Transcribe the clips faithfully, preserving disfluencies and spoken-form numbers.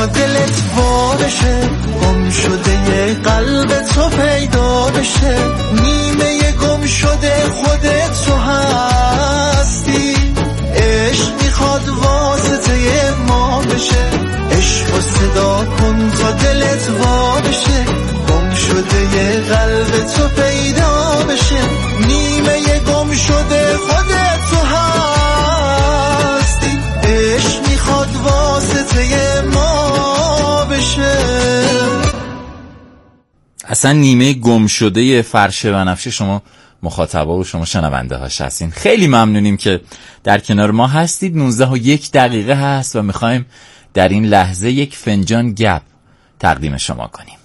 تا دلت وا بشه، گم شده یه قلب تو پیدا بشه، نیمه گم شده خودت تو هستی، عشق میخواد واسطه ما بشه، عشق و صدا کن تا دلت وا بشه، گم شده یه قلب تو پیدا بشه، نیمه گم شده خودت تو هستی، عشق میخواد واسطه ما بشه. اصلا نیمه گم شده فرشه بنفشه شما مخاطبا و شما شنونده هاش هستین. خیلی ممنونیم که در کنار ما هستید. نوزده و یک دقیقه هست و میخوایم در این لحظه یک فنجان گپ تقدیم شما کنیم.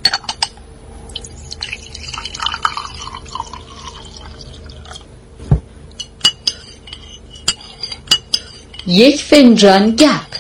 یک فنجان گپ.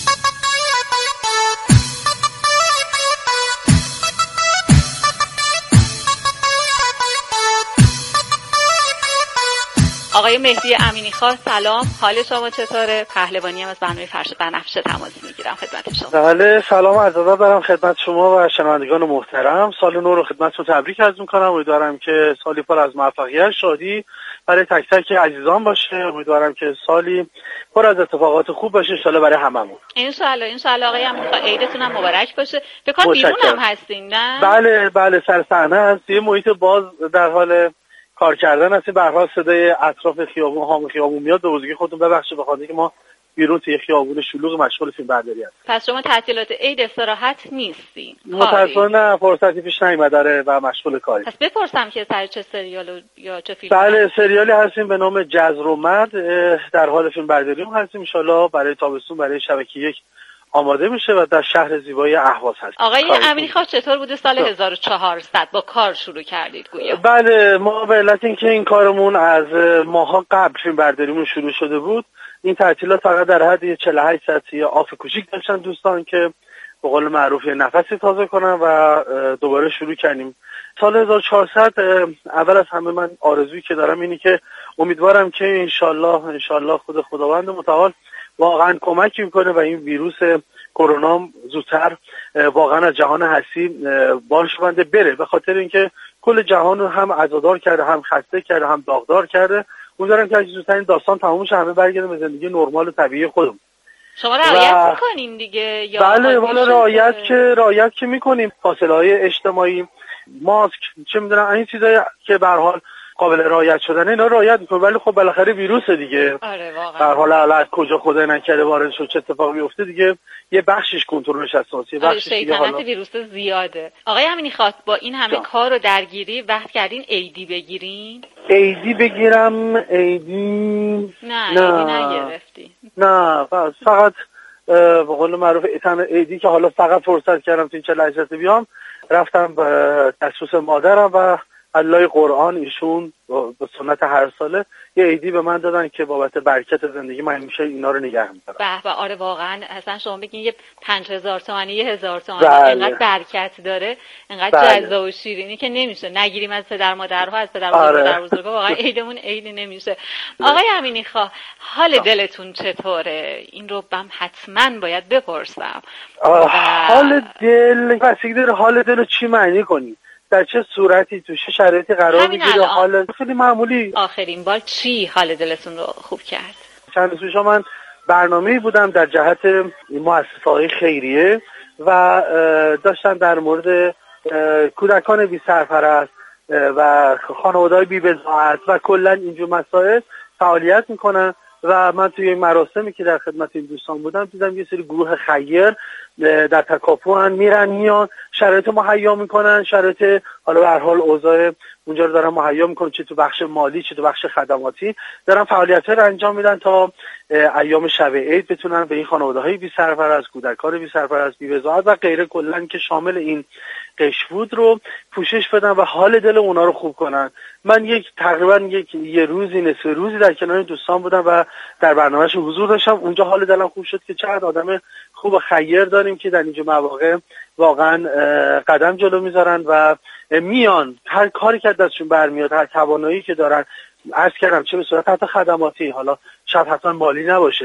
آقای مهدی امینی خان سلام، حال شما چطوره؟ پهلوانی هم از برنامه فرشاد بنفشه تماس میگیرم خدمت شما. بله سلام عرض ادب دارم خدمت شما و شنوندگان محترم. سال نو رو خدمتتون تبریک عرض می‌کنم. امیدوارم که سالی پر از موفقیت، شادی برای تک تک عزیزان باشه. امیدوارم که سالی پر از اتفاقات خوب باشه ان شاءالله برای هممون. ان شاءالله ان شاءالله. آقای امینی خان عیدتون هم مبارک باشه. فکر کنم بیرون هم هستین نه؟ بله بله سر صحنه هست. یه محیط باز در حال کار کردن هستیم. به هر حال صدای اطراف خیابون هام خیابون میاد. به بزرگی خودتون ببخشید به خاطر که ما بیرون توی خیابون شلوغ مشغول فیلم برداری هستیم. پس شما تعطیلات عید استراحت نیستین؟ متأسفانه فرصتی پیش نیامده و مشغول کاری. پس بپرسم که سر چه سریال یا چه فیلم؟ بله سریالی هستیم به نام جزر و مد. در حال فیلم برداری هم هستیم. ان شاءالله برای تابستون برای شبکه یک آماده میشه و در شهر زیبای اهواز هست. آقای امینی خان چطور بوده سال هزار و چهارصد با کار شروع کردید گویا؟ بله ما به علت اینکه این کارمون از ماها قبل فیلم برداریمون شروع شده بود، این تعطیلات فقط در حد چهل و هشت ساعت یا آف کوچیک داشتن دوستان که به قول معروف یه نفسی تازه کنن و دوباره شروع کردیم. سال هزار و چهارصد اول از همه من آرزویی که دارم اینی که امیدوارم که انشالله انشالله خود خداوند متعال واقعا کمک میکنه و این ویروس کرونا زودتر واقعا از جهان هستی بارش بنده بره، به خاطر اینکه کل جهان رو هم عزادار کرده، هم خسته کرده، هم داغدار کرده. امیدوارم که زودتر این داستان تموم شه، همه برگردیم به زندگی نرمال و طبیعی خودمون. شما رعایت و... میکنین دیگه یا بله والا رعایت که رعایت که میکنیم، فاصله های اجتماعی، ماسک، چه میدونم این چیزایی که به هر حال قابل رعایت شدن اینا رعایت میکنه، ولی خب بالاخره ویروس دیگه. آره واقعا. در حال حالا کجا خدای نکرده وارد شد چه اتفاقی میفته دیگه، یه بخشش کنترلش هست، یه بخشش دیگه حالا ویروس زیاده. آقای امینی خواست با این همه جا. کار و درگیری وقت کردین ایدی بگیرین؟ ایدی بگیرم ایدی نه, نه. ایدی نگرفتی؟ نه فقط به قول معروف ایدی که حالا فقط فرصت کردم تو این چهل لحظه بیام، رفتم به تخصص مادرم و الله قرآن ایشون به سنت هر ساله یه ایدی به من دادن که بابت برکت زندگی من همیشه اینا رو نگه می‌دارم. به به آره واقعا اصلا شما بگین یه پنج هزار تومانی یه هزار تومانی اینقدر برکت داره، اینقدر جذاب و شیرینی که نمیشه نگیریم از پدر مادرها، از پدر آره. مادر بزرگا، واقعا عیدمون عید نمیشه. آقای امینی خان حال دلتون چطوره؟ این رو بهم حتما باید بپرسم. و... حال دل بسیاری داره حال دل رو چی معنی کنی؟ در چه صورتی تو چه شرایطی قرار میگیره؟ حال خیلی معمولی. آخرین بار چی حال دلتون رو خوب کرد؟ چند روز پیش من برنامه‌ای بودم در جهت مؤسسه‌های خیریه و داشتن در مورد کودکان بی سرپرست و خانواده‌های بی بضاعت و کلا اینجور مسائل فعالیت میکنن و من توی این مراسمی که در خدمت این دوستان بودم دیدم یه سری گروه خیر در تکاپوان میرن میان شرایط مهیا میکنن، شرایط حالا به هر حال اوضاع اونجا رو دارن مهیا میکنن، چه تو بخش مالی چه تو بخش خدماتی دارن فعالیت‌ها رو انجام میدن تا ایام شب عید بتونن به این خانواده‌های بی سرپرست، کودکان بی سرپرست، بی بضاعت و غیره کلا که شامل این قشبود رو پوشش بدن و حال دل اونا رو خوب کنن. من یک تقریبا یک یه روزی نصف روزی در کنار دوستان بودم و در برنامه‌اش حضور داشتم. اونجا حال دلم خوب شد که چقدر آدم خوب و خیر داریم که در اینجا مواقع واقعا قدم جلو میذارن و میان هر کاری که دستشون برمیاد، هر توانایی که دارن عرض کردم چه به صورت حتی خدماتی، حالا شاید حتما مالی نباشه،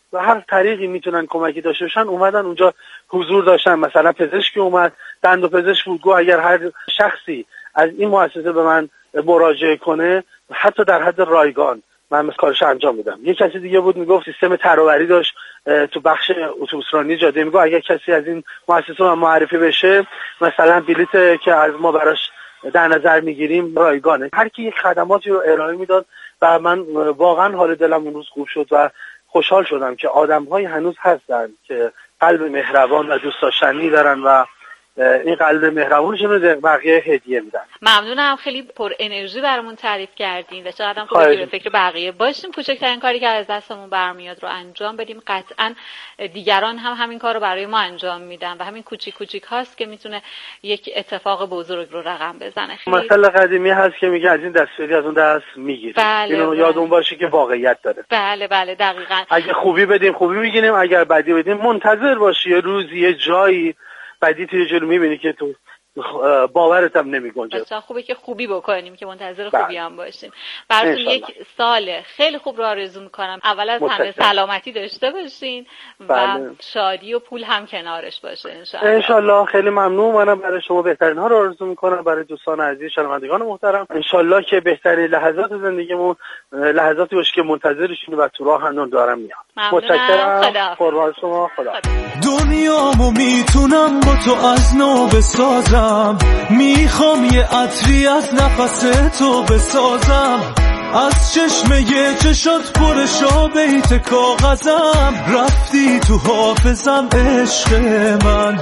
و هر طریقی میتونن کمکی داشته باشن اومدن اونجا حضور داشتن. مثلا پزشکی اومد، دندون پزشک بود، گو اگر هر شخصی از این مؤسسه به من مراجعه کنه حتی در حد رایگان من کارش انجام میدم. یه کسی دیگه بود میگفت سیستم ترابری داشت تو بخش اتوبوسرانی جاده، میگه اگر کسی از این مؤسسه من معرفی بشه مثلا بلیت که از ما براش در نظر میگیریم رایگانه. هر کی یک خدماتی رو ارائه میداد و من واقعا حال دلم اون روز خوب شد و خوشحال شدم که آدم‌های هنوز هستن که قلب مهربان و دوست داشتنی دارن و این قلب مهربونشون رو بقیه هدیه میدن. ممنونم، خیلی پر انرژی برامون تعریف کردین و چقدر هم خوبه که به فکر بقیه باشیم، کوچکترین کاری که از دستمون برمیاد رو انجام بدیم. قطعا دیگران هم همین کار رو برای ما انجام میدن و همین کوچیک کوچیک هاست که میتونه یک اتفاق بزرگ رو رقم بزنه. مثل قدیمی هست که میگه از این دست بری از اون دست میگیری. بله اینو بله. یادمون باشه که واقعیت داره. بله بله دقیقاً. اگه خوبی بدیم خوبی میگیریم، اگر بدی بدیم منتظر باشی یه روزی یه جایی بدی تو جلو میبینی که تو باورت هم نمی گنجه. بسیار خوبه که خوبی بکنیم که منتظر خوبی هم باشیم. براتون یک سال خیلی خوب رو آرزو میکنم. اول از همه سلامتی داشته باشین و بله. شادی و پول هم کنارش باشه انشالله. انشالله. خیلی ممنون. منم برای شما بهترین ها رو آرزو میکنم، برای دوستان عزیز شنوندگان محترم. انشالله که بهترین لحظات زندگیمون لحظاتی باشه که منتظرشین و تو راه هم دارم میام. متشکرم. قربان شما. خدا. دنیامو میتونم با تو از نو بسازم، میخوام یه عطری از نفس تو بسازم، از چشمه چشات پرشا بیت کاغذم، رفتی تو حافظم عشق من،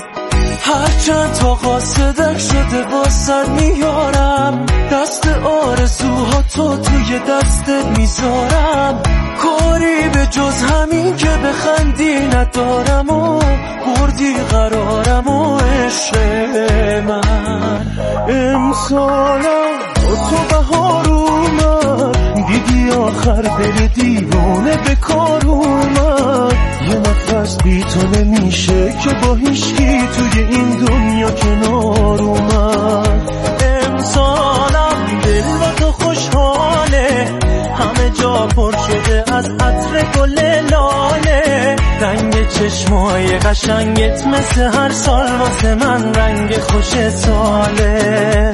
هرچند تا قاصدک شده باسد میارم، دست آرزوها تو توی دستت میذارم، کاری به جز همین که بخندی ندارم و بردی قرارم و عشق من. امسالم با تو بهار اومد، دیدی آخر دل دیوانه به کار اومد، یه نفس بی تو نمیشه که با هیچکی توی این دنیا کنار اومد. امسالم دل با تو خوشحاله، همه جا پر شده از عطر گل لاله، رنگ چشمای قشنگت مثل هر سال واسه من رنگ خوش ساله.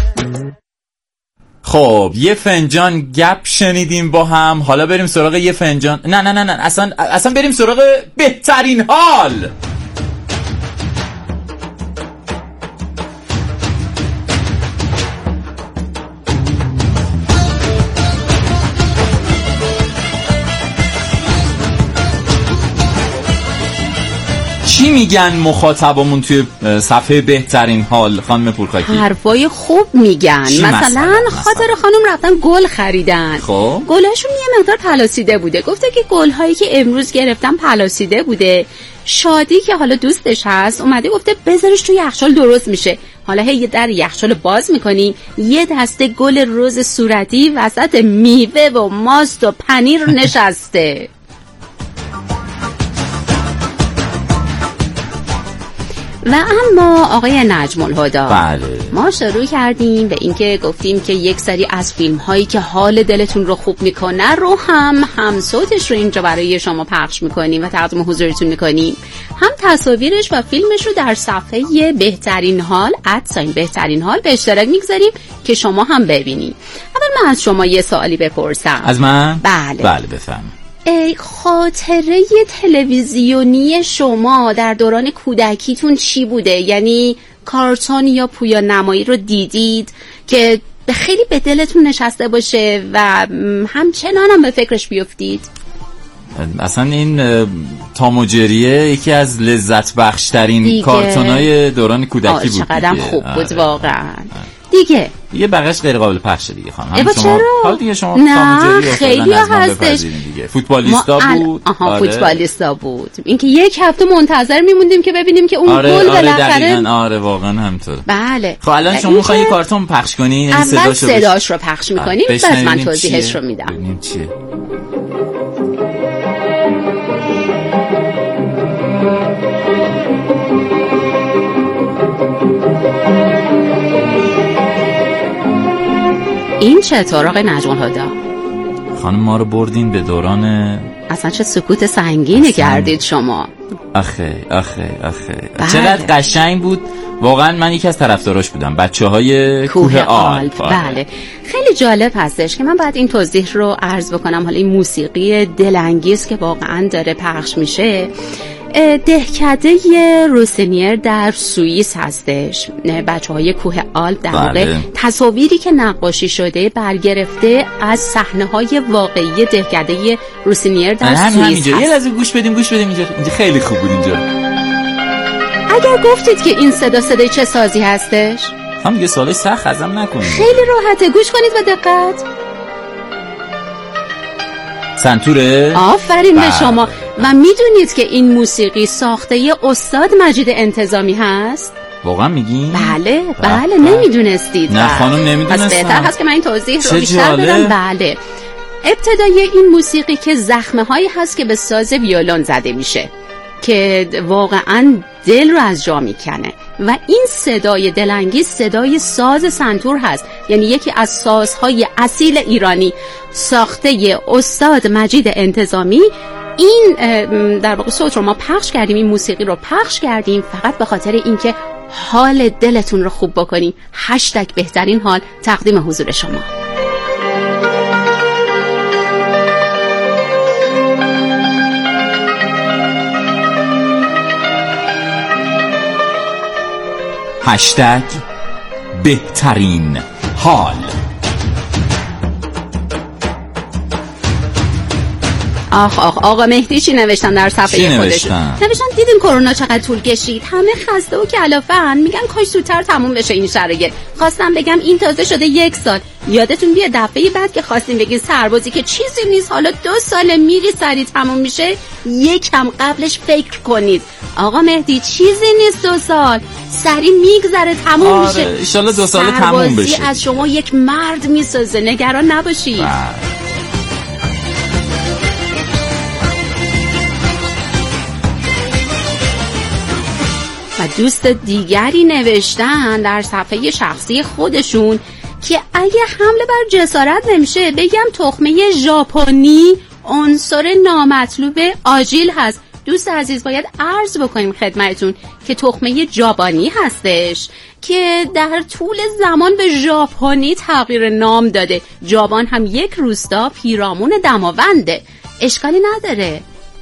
خب یه فنجان گپ شنیدیم با هم، حالا بریم سراغ یه فنجان نه نه نه نه اصلا اصلا بریم سراغ بهترین حال. چی میگن مخاطبمون توی صفحه بهترین حال خانم پورکاکی؟ حرفای خوب میگن. مثلا, مثلا خاطر خانم رفتن گل خریدن، خب گلاشون یه مقدار پلاسیده بوده، گفته که گل‌هایی که امروز گرفتم پلاسیده بوده. شادی که حالا دوستش هست اومده گفته بذارش توی یخچال درست میشه. حالا هی در یخچال باز میکنی یه دسته گل رز صورتی وسط میوه و ماست و پنیر نشسته. و اما آقای نجم الهدی، بله. ما شروع کردیم به اینکه گفتیم که یک سری از فیلم هایی که حال دلتون رو خوب میکنه رو هم هم صوتش رو اینجا برای شما پخش میکنیم و تقدیم حضورتون میکنیم، هم تصاویرش و فیلمش رو در صفحه بهترین حال ادساین بهترین حال به اشتراک میگذاریم که شما هم ببینید. اول من از شما یه سوالی بپرسم. از من؟ بله بله بفهم. ای خاطره تلویزیونی شما در دوران کودکیتون چی بوده؟ یعنی کارتون یا پویا نمایی رو دیدید که خیلی به دلتون نشسته باشه و همچنان هم به فکرش بیفتید؟ اصلا این تام و جریه یکی از لذت بخشترین کارتونای دوران کودکی بود. چقدر خوب بود واقعا. دیگه دیگه بقیش غیر قابل پخشه دیگه خانم. همین شما حالا دیگه شما نه خیلی هستش دیگه. فوتبالیستا بود. آها آره. فوتبالیستا بود. اینکه یک هفته منتظر میموندیم که ببینیم که اون آره گل آره بالاخره. آره واقعا همینطور. بله. خب الان شما می‌خواید یه کارتون پخش کنین، یعنی صداشو صداش رو پخش می‌کنیم بعد من توضیحش رو میدم. ببینیم چیه. این چطور آقای نجم الهدی؟ خانم ما رو بردین به دوران اصلا اصلا چه سکوت سنگینی کردید شما. آخه آخه آخه بله. چقدر قشنگ بود واقعا. من یکی از طرفداراش بودم، بچه های کوه آلپ. بله خیلی جالب هستش که من باید این توضیح رو عرض بکنم. حالا این موسیقی دلانگیز که واقعا داره پخش میشه دهکده روسینیر در سوئیس هستش. بچه های کوه آلپ در واقع بله. تصاویری که نقاشی شده برگرفته از صحنه های واقعی دهکده روسینیر در سوئیس هست. یه لحظه گوش بدیم گوش بدیم اینجا. اینجا خیلی خوب بود اینجا. اگر گفتید که این صدا صدای چه سازی هستش؟ هم یه سوالای سخت ازم نکنید. خیلی راحته، گوش کنید با دقت. سنتوره؟ آفرین به شما. و میدونید که این موسیقی ساخته ی استاد مجید انتظامی هست؟ واقعا میگین؟ بله بله نمیدونستید؟ نه خانم نمیدونستم. پس بهتر هست که من این توضیح رو بیشتر بدم. بله ابتدای این موسیقی که زخمه هایی هست که به ساز ویولون زده میشه که واقعا دل رو از جا میکنه و این صدای دلانگیز صدای ساز سنتور هست، یعنی یکی از سازهای اصیل ایرانی ساخته ی استاد مجید انتظامی. این در واقع صوت رو ما پخش کردیم، این موسیقی رو پخش کردیم فقط به خاطر اینکه حال دلتون رو خوب بکنیم. هشتگ بهترین حال تقدیم حضور شما. هشتگ بهترین حال. آخ آخ آقا مهدی چی نوشتن در صفحه خودشون؟ نوشتن دیدین کرونا چقدر طول کشید، همه خسته و کلافه‌ان، میگن کاش زودتر تموم بشه این شرایط. خواستم بگم این تازه شده یک سال. یادتون بیاد دفعه بعد که خواستیم بگین سربازی که چیزی نیست، حالا دو سال میری سری تموم میشه، یکم قبلش فکر کنید. آقا مهدی چیزی نیست دو سال، سری میگذره تموم آره میشه. ان شاء الله دو سال تموم بشه. سربازی از شما یک مرد میسازه، نگران نباشید. و دوست دیگری نوشتن در صفحه شخصی خودشون که اگه حمله بر جسارت نمیشه بگم تخمه ژاپنی عنصر نامطلوب آجیل هست. دوست عزیز باید عرض بکنیم خدمتتون که تخمه جابانی هستش که در طول زمان به ژاپنی تغییر نام داده. جابان هم یک روستا پیرامون دماونده، اشکالی نداره.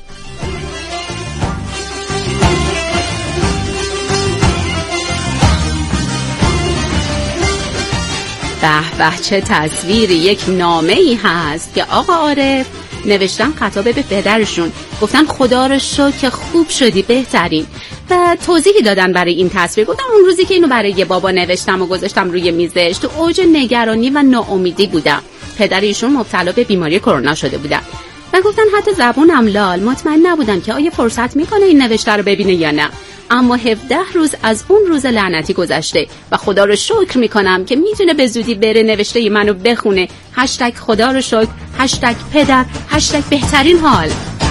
به به چه تصویری، یک نامه ای هست که آقا عارف نوشتن خطاب به پدرشون، گفتن خدا رو شکر که خوب شدی بهترین، و توضیحی دادن برای این تصویر. گفتن اون روزی که اینو برای بابا نوشتم و گذاشتم روی میزش تو اوج نگرانی و ناامیدی بودم. پدر ایشون مبتلا به بیماری کرونا شده بودن و گفتن حتی زبونم لال، مطمئن نبودم که آیا فرصت میکنه این نوشته رو ببینه یا نه. اما هفده روز از اون روز لعنتی گذشته و خدا رو شکر میکنم که میتونه به زودی بره نوشته منو بخونه. هشتگ خدا رو شکر، هشتگ پدر، هشتگ بهترین حال.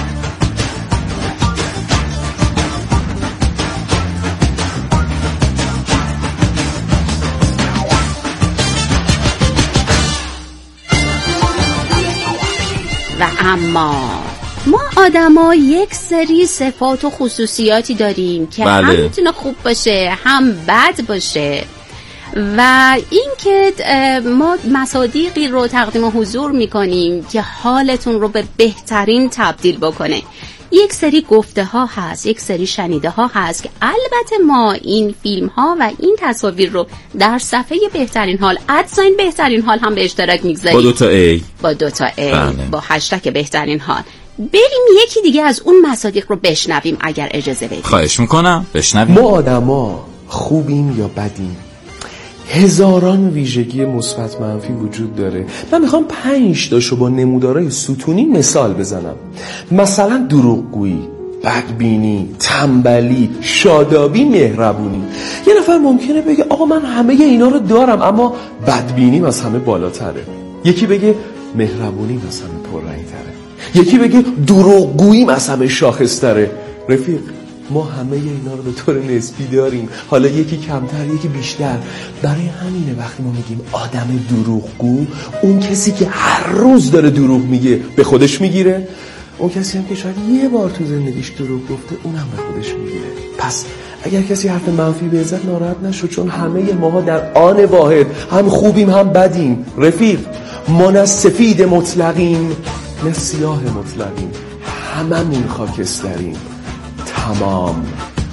و اما ما آدما یک سری صفات و خصوصیاتی داریم که بله. هم میتونه خوب باشه هم بد باشه و این که ما مصادیقی رو تقدیم حضور میکنیم که حالتون رو به بهترین تبدیل بکنه. یک سری گفته ها هست، یک سری شنیده ها هست که البته ما این فیلم ها و این تصاویر رو در صفحه بهترین حال ادساین بهترین حال هم به اشتراک میگذاریم با دوتا ای با دوتا ای بله. با هشتگ بهترین حال. بریم یکی دیگه از اون مصادیق رو بشنویم اگر اجازه بدید. خواهش میکنم بشنویم. ما آدما خوبیم یا بدیم؟ هزاران ویژگی مثبت منفی وجود داره. من میخوام پنج تاشو با نمودارهای ستونی مثال بزنم. مثلا دروغگویی، بدبینی، تنبلی، شادابی، مهربونی. یه نفر ممکنه بگه آقا من همه اینا رو دارم اما بدبینیم از همه بالاتره. یکی بگه مهربونیم از همه پررنگ‌تره. یکی بگه دروغگوییم از همه شاخص‌تره. رفیق ما همه اینا رو به طور نسبی داریم، حالا یکی کمتر یکی بیشتر. برای همینه وقتی ما میگیم آدم دروغگو، اون کسی که هر روز داره دروغ میگه به خودش میگیره، اون کسی هم که شاید یه بار تو زندگیش دروغ گفته اونم به خودش میگیره. پس اگر کسی حرف منفی بزنه ناراحت نشو، چون همه ماها در آن واحد هم خوبیم هم بدیم. رفیق، ما نه سفید مطلقیم نه سیاه مطلقیم، هممون خاکستریم. تمام.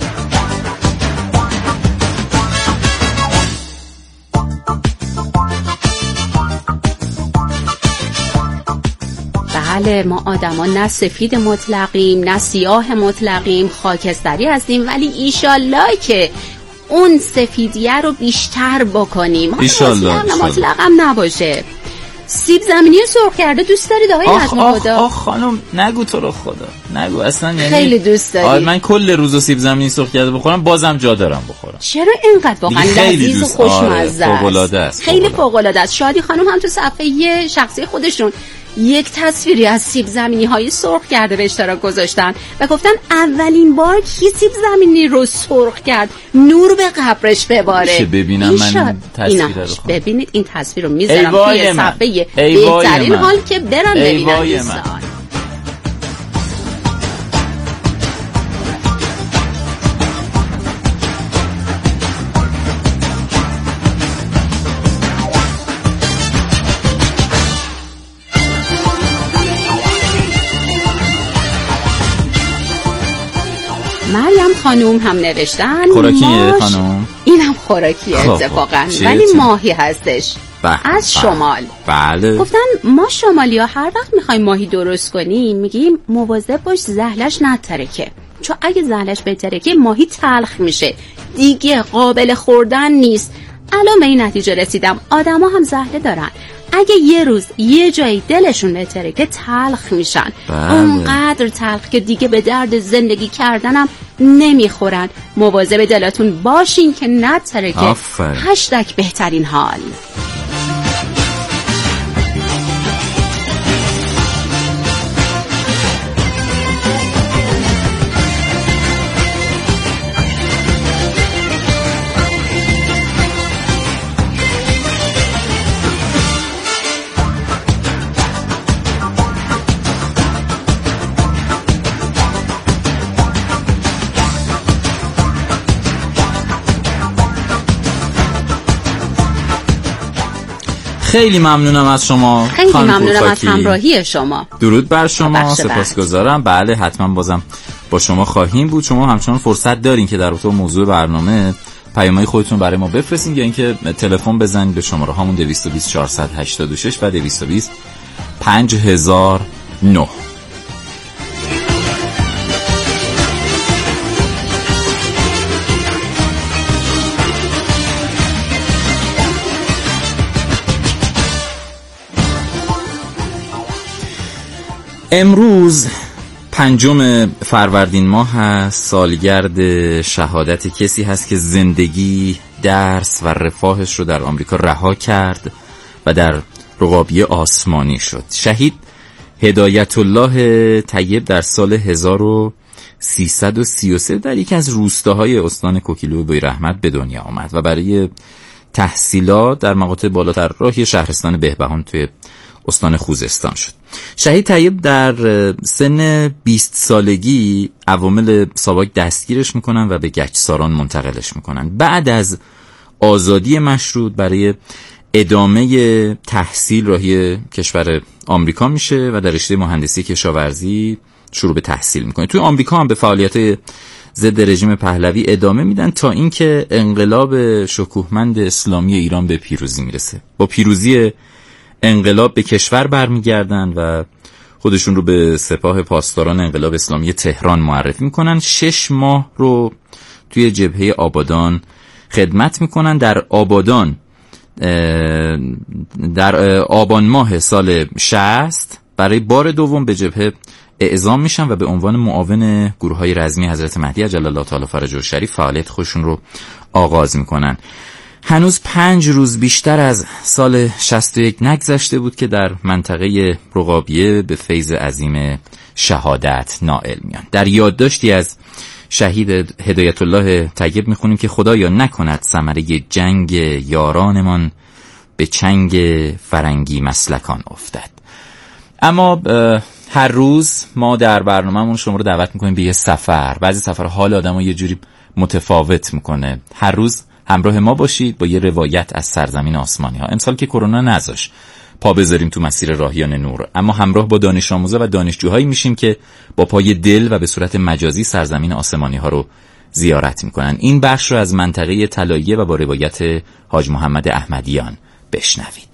بله، ما آدما نه سفید مطلقیم نه سیاه مطلقیم، خاکستری هستیم، ولی ایشالله که اون سفیدیه رو بیشتر بکنیم. ایشالله مطلق هم نباشه. سیب زمینی سرخ کرده دوست دارید آقای نجم خدا؟ آخ خانم نگو تو رو خدا نگو اصلا. یعنی خیلی دوست داری؟ من کل روزو سیب زمینی سرخ کرده بخورم بازم جا دارم بخورم. چرا اینقدر واقعا لذیذ و خوشمزه است؟ فوق‌العاده است. خیلی فوق‌العاده است. شادی خانم هم تو صفحه شخصی خودشون یک تصویری از سیب زمینی های سرخ کرده به اشتراک گذاشتن و گفتن اولین بار کی سیب زمینی رو سرخ کرد نور به قبرش بباره. میشه ببینم من تصویر رو؟ ببینید این تصویر رو میذارم توی صفحه بهترین حال که برن ببینن دوستان. مریم خانوم هم نوشتن خوراکیه خانوم، اینم خوراکیه اتفاقا، ولی ماهی هستش بح از بح شمال. بله گفتن ما شمالی ها هر وقت میخوایم ماهی درست کنیم میگیم مواظب باش زهلش نترکه، چون اگه زهلش بترکه ماهی تلخ میشه دیگه قابل خوردن نیست. الان به این نتیجه رسیدم آدم ها هم زهله دارن، اگه یه روز یه جایی دلشون بهتره که تلخ میشن، بله. اونقدر تلخ که دیگه به درد زندگی کردنم نمیخورن. مواظب دلتون باشین که نترکه. هشتگ بهترین حال. خیلی ممنونم از شما. خیلی ممنونم از همراهی شما. درود بر شما، سپاسگزارم. بله حتما بازم با شما خواهیم بود. شما همچنان فرصت دارین که در رابطه با موضوع برنامه پیام‌های خودتون برای ما بفرستین یا اینکه تلفن بزنید به شماره هامون دویست و بیست چهارصد و هشتاد و شش و دویست و بیست پنج هزار و نه. امروز پنجم فروردین ماه هست، سالگرد شهادت کسی هست که زندگی، درس و رفاهش رو در آمریکا رها کرد و در رقابی آسمانی شد. شهید هدایت الله طیب در سال هزار و سیصد و سی و سه در یکی از روستاهای استان کوکیلو بویراحمد به دنیا آمد و برای تحصیلات در مقاطع بالاتر راهی شهرستان بهبهان توی استان خوزستان شد. شهید طیب در سن بیست سالگی عوامل ساواک دستگیرش میکنن و به گچساران منتقلش میکنن. بعد از آزادی مشروط برای ادامه تحصیل راهی کشور آمریکا میشه و در رشته مهندسی کشاورزی شروع به تحصیل میکنه. توی آمریکا هم به فعالیت ضد رژیم پهلوی ادامه میدن تا اینکه انقلاب شکوهمند اسلامی ایران به پیروزی میرسه. با پیروزی انقلاب به کشور برمیگردن و خودشون رو به سپاه پاسداران انقلاب اسلامی تهران معرفی میکنن. شش ماه رو توی جبهه آبادان خدمت میکنن. در آبادان در آبان ماه سال شصت برای بار دوم به جبهه اعزام میشن و به عنوان معاون گروه‌های رزمی حضرت مهدی عجل الله تعالی فرجه الشریف فعالیت خودشون رو آغاز میکنن. هنوز پنج روز بیشتر از سال شصت و یک نگذشته بود که در منطقه رقابیه به فیض عظیم شهادت نائل میان. در یادداشتی از شهید هدایت الله طیب میخونیم که خدایا نکند ثمره جنگ یارانمان به چنگ فرنگی مسلکان افتد. اما هر روز ما در برنامه‌مون شما رو دعوت میکنیم به یه سفر. بعضی سفرها حال آدمو یه جوری متفاوت میکنه. هر روز همراه ما باشید با یه روایت از سرزمین آسمانی ها. امسال که کرونا نذاش پا بذاریم تو مسیر راهیان نور، اما همراه با دانش آموزا و دانشجوهایی میشیم که با پای دل و به صورت مجازی سرزمین آسمانی ها رو زیارت میکنن. این بخش رو از منطقه طلاییه و با روایت حاج محمد احمدیان بشنوید.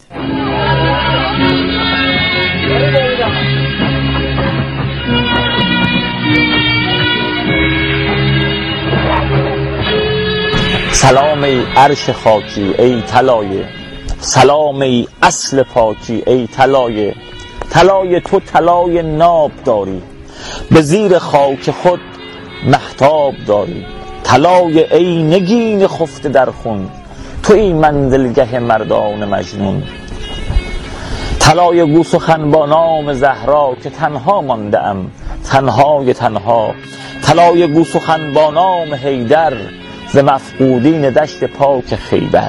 سلام ای عرش خاکی ای طلایه، سلام ای اصل پاکی ای طلایه. طلای تو طلای ناب داری، به زیر خاک خود مهتاب داری. طلای ای نگین خفته در خون، توی منزلگه مردان مجنون. طلای گو سخن با نام زهرا که تنها مانده ام تنهای تنها. طلای گو سخن با نام حیدر ز مفقودین دشت پاک خیبر.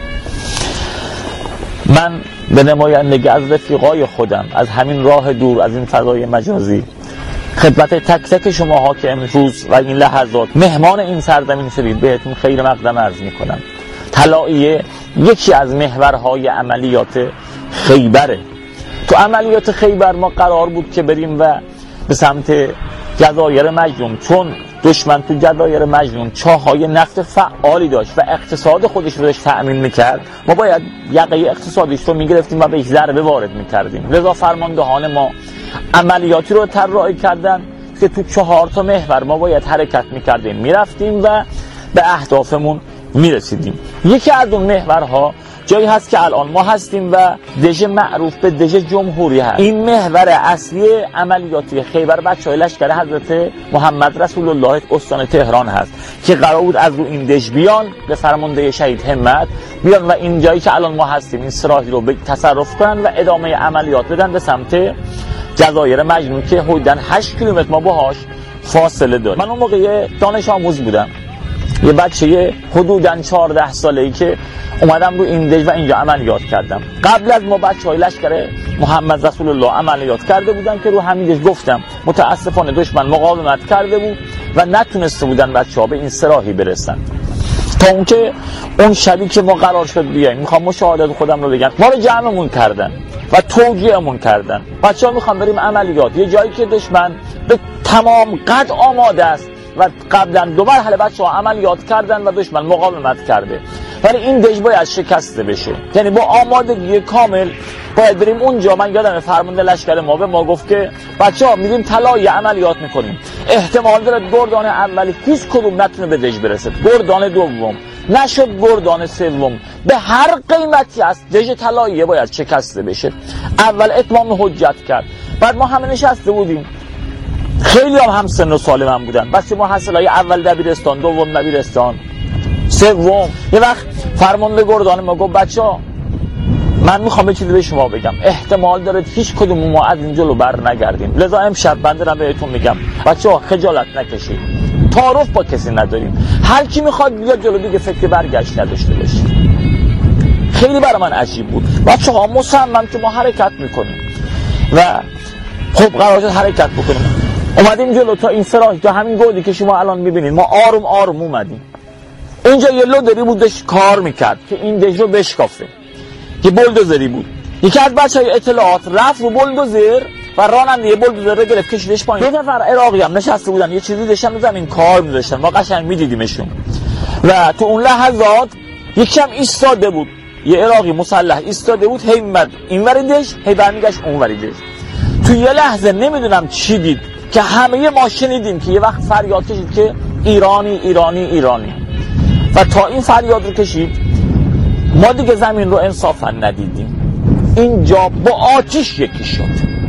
من به نمایندگی از رفیقای خودم از همین راه دور، از این فضای مجازی، خدمت تک تک شماها که امروز و این لحظات مهمان این سرزمین شدید بهتون خیر مقدم عرض میکنم. طلاییه یکی از محورهای عملیات خیبره. تو عملیات خیبر ما قرار بود که بریم و به سمت جزایر مجنون، چون دشمن تو جزایر مجنون چاهای نفت فعالی داشت و اقتصاد خودش رو داشت تأمین میکرد، ما باید یقه اقتصادیش رو میگرفتیم و بهش ضربه وارد میکردیم. لذا فرماندهان ما عملیاتی رو طراحی کردن که تو چهار تا محور ما باید حرکت میکردیم، میرفتیم و به اهدافمون میرسیدیم. یکی از اون محورها جایی هست که الان ما هستیم و دژ معروف به دژ جمهوری هست. این محور اصلی عملیاتی خیبر بچه‌های لشکر حضرت محمد رسول الله استان تهران هست که قرار بود از رو این دژ بیان به فرمانده شهید همت بیان و این جایی که الان ما هستیم این سراحی رو به تصرف کنن و ادامه عملیات بدن به سمت جزایر مجنون که حدوداً هشت کیلومتر ما باهاش فاصله داریم. من اون موقع دانش آموز بودم، یه بچه حدوداً چهارده ساله‌ای که اومدم رو این دژ و اینجا عملیات کردم. قبل از ما بچه‌های لشکر محمد رسول الله عملیات کرده بودن که رو همین دژ گفتم متاسفانه دشمن مقاومت کرده بود و نتونسته بودن بچه‌ها به این سراحی برسن. تا اون که اون شبی که ما قرار شد بیایم، میخوام مشاهدات خودم رو بگم، ما رو جمعمون کردن و توجیهمون کردن. بچه‌ها میخوام بریم عملیات، یه جایی که دشمن به تمام قد آماده است و قبلا دو مرحله بچه‌ها عملیات کردن و دشمن مقاومت کرده، ولی این دژ باید شکسته بشه. یعنی با آمادگی کامل باید بریم اونجا. من یادم فرمانده لشکر ما به ما گفت که بچه‌ها میریم طلایه عملیات میکنیم، احتمال داره گردان اولی هیچ کدوم نتونه به دژ برسه، گردان دوم نشد، گردان سوم، به هر قیمتی است دژ طلایه باید شکسته بشه. اول اتمام حجت کرد. بعد ما همه نشسته بودیم، خیلی هم هم سن و سال من بودن، بس ما حاصلای اول دبیرستان، دوم دبیرستان، سوم. یه وقت فرمانده گردان ما گفت بچه‌ها من میخوام یه چیزی به شما بگم، احتمال داره هیچ کدوم ما از این جلو بر نگردیم. لذا امشب بنده دارم بهتون میگم بچه‌ها خجالت نکشید، تعارف با کسی نداریم، هر کی میخواد بیاد جلو دیگه فکر برگشت نداشته باشه. خیلی برای من عجیب بود. بچه‌ها مصمم که ما حرکت میکنیم و خب قرار شد حرکت بکنیم. اومدیم جلو تا این سراحی، تا همین گودی که شما الان میبینید، ما آروم آروم اومدیم. اینجا یه لودری بودش کار میکرد که این دژ رو بشکافه، که بولدوزری بود. یکی از بچهای اطلاعات رفت رو بولدوزر و راننده یه بولدوزر رو گرفت کشیدش پایین. دو نفر عراقی هم نشسته بودن یه چیزی داشتن زمین کار می‌ذاشتن، ما قشنگ می‌دیدیمشون. و تو اون لحظات یکی هم ایستاده بود، یه عراقی مسلح ایستاده بود، هی می‌مد اینور دژ هی برمیگشت اونور دژ. تو یه لحظه نمیدونم چی دید که همه ما شنیدیم که یه وقت فریاد کشید که ایرانی ایرانی ایرانی، و تا این فریاد رو کشید ما دیگه زمین رو انصافا ندیدیم. اینجا با آتش یکی شد،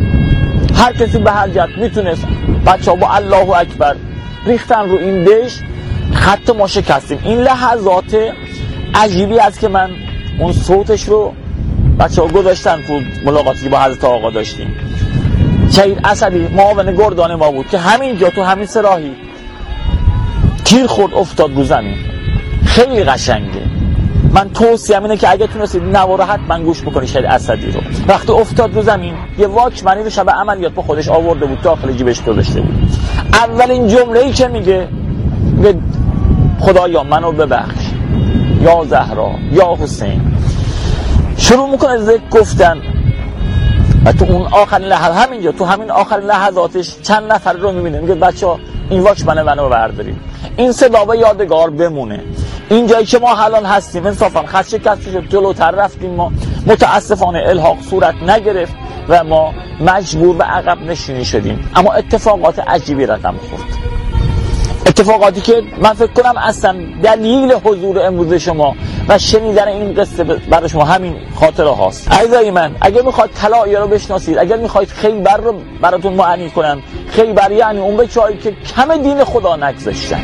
هر کسی به هر جهت میتونست. بچه ها با الله اکبر ریختن رو این دژ، خط ما شکستیم. این لحظات عجیبی است که من اون صوتش رو بچه ها گذاشتن تو ملاقاتی با حضرت آقا داشتیم. شهید اسدی معاون گردان ما بود که همینجا تو همین سراحی تیر خورد افتاد رو زمین. خیلی قشنگه. من توصیه‌ام اینه که اگه تونستید نوار حتما گوش بکنید شهید اسدی رو. وقتی افتاد رو زمین یه واکمنی رو شب عملیات با خودش آورده بود، داخل جیبش گذاشته بود. اولین جمله‌ای که میگه میگه خدایا منو ببخش، یا زهرا یا حسین. شروع میکنه ذکر گفتن و تو اون آخرین لحظه همینجا تو همین آخرین لحظاتش چند نفر رو میبینه میگه بچه‌ها این واکمن منو بردارید، این صدا به یادگار بمونه. این جایی که ما حالا هستیم انصافا خط شکست شد، جلوتر رفتیم، ما متاسفانه الحاق صورت نگرفت و ما مجبور به عقب نشینی شدیم. اما اتفاقات عجیبی رقم خورد، اتفاقاتی که من فکر کنم اصلا دلیل حضور امروز شما و شنیدن این قصه برای شما همین خاطره هاست. عزیزای من، اگر میخواید طلایه رو بشناسید، اگر میخواید خیبر رو براتون معنی کنم، خیبر یعنی اون بچه‌هایی که کم دین خدا نگذاشتن.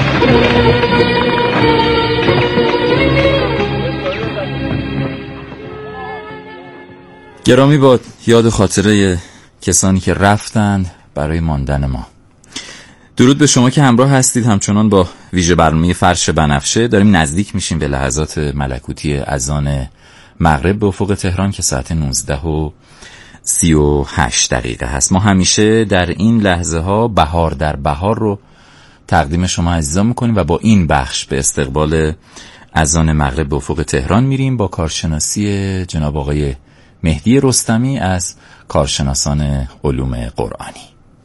گرامی باد یاد خاطره کسانی که رفتند برای ماندن ما. درود به شما که همراه هستید همچنان با ویژه برنامه فرش بنفشه. داریم نزدیک میشیم به لحظات ملکوتی اذان مغرب به افق تهران که ساعت نوزده و سی و هشت دقیقه هست. ما همیشه در این لحظه ها بهار در بهار رو تقدیم شما عزیزان میکنیم و با این بخش به استقبال اذان مغرب به افق تهران میریم با کارشناسی جناب آقای مهدی رستمی از کارشناسان علوم قرآنی.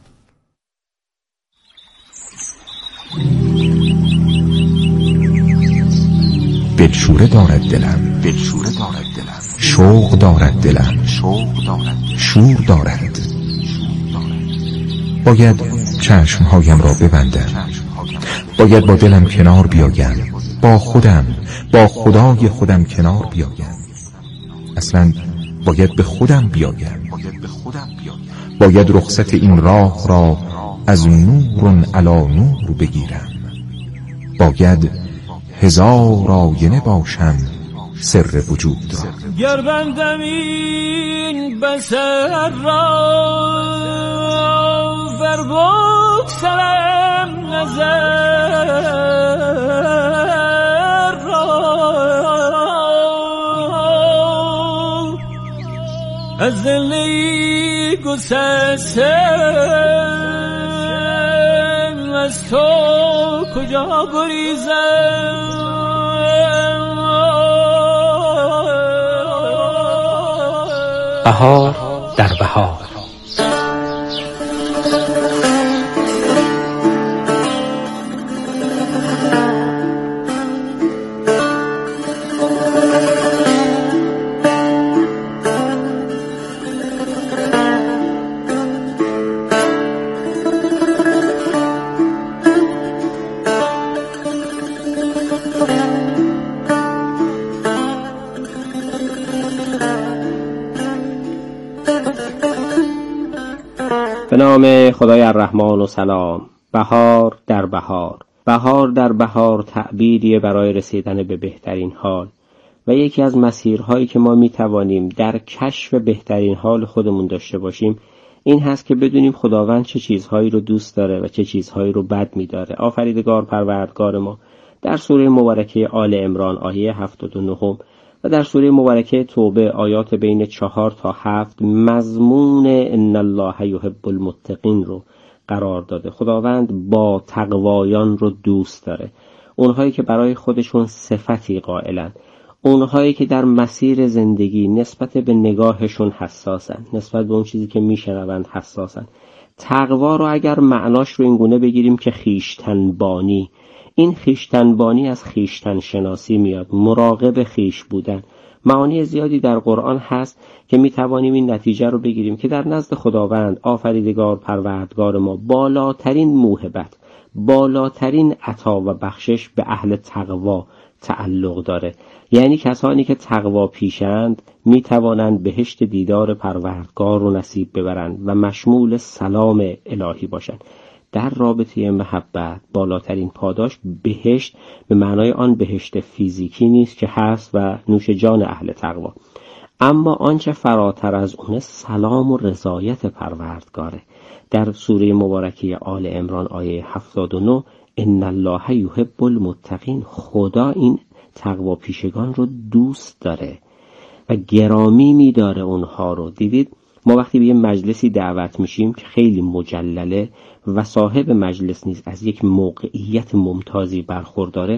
دلشوره دارد دلم، دلشوره دارد دلم، شوق دارد دلم، شوق دارد، شور دارد. باید چشمهایم را ببندم، باید با دلم کنار بیایم، با خودم، با خدای خودم کنار بیایم. اصلا باید به خودم بیایم، باید رخصت این راه را از نور علی نور بگیرم. باید هزار آینه باشم سر وجود را. گر بندم این بسر را ور بگسلم نظر را، از دل گسستم از تو کجا گریزم. بهار در بهار. به نام خدای الرحمن و سلام. بهار در بهار. بهار در بهار تعبیریه برای رسیدن به بهترین حال و یکی از مسیرهایی که ما میتوانیم در کشف بهترین حال خودمون داشته باشیم این هست که بدونیم خداوند چه چیزهایی رو دوست داره و چه چیزهایی رو بد میداره. آفریدگار پروردگار ما در سوره مبارکه آل عمران آیه هفتاد و نه و در سوره مبارکه توبه آیات بین چهار تا هفت مضمون ان الله یحب المتقین رو قرار داده. خداوند با تقوایان رو دوست داره، اونهایی که برای خودشون صفتی قائلن، اونهایی که در مسیر زندگی نسبت به نگاهشون حساسن، نسبت به اون چیزی که میشنوند حساسن. تقوا رو اگر معناش رو این گونه بگیریم که خیشتنبانی، این خیشتنبانی از خیشتن شناسی میاد، مراقب خیش بودن. معانی زیادی در قرآن هست که میتوانیم این نتیجه رو بگیریم که در نزد خداوند آفریدگار پروردگار ما بالاترین موهبت، بالاترین عطا و بخشش به اهل تقوا تعلق داره. یعنی کسانی که تقوا پیشند میتوانند بهشت دیدار پروردگار رو نصیب ببرند و مشمول سلام الهی باشند. در رابطه محبت بالاترین پاداش بهشت به معنای آن بهشت فیزیکی نیست که هست و نوش جان اهل تقوا، اما آنچه فراتر از اون سلام و رضایت پروردگاره. در سوره مبارکه آل عمران آیه هفتاد و نه ان الله یحب المتقین، خدا این تقوا پیشگان رو دوست داره و گرامی میداره اونها رو. دیدید ما وقتی به یه مجلسی دعوت میشیم که خیلی مجلله و صاحب مجلس نیست از یک موقعیت ممتازی برخورداره،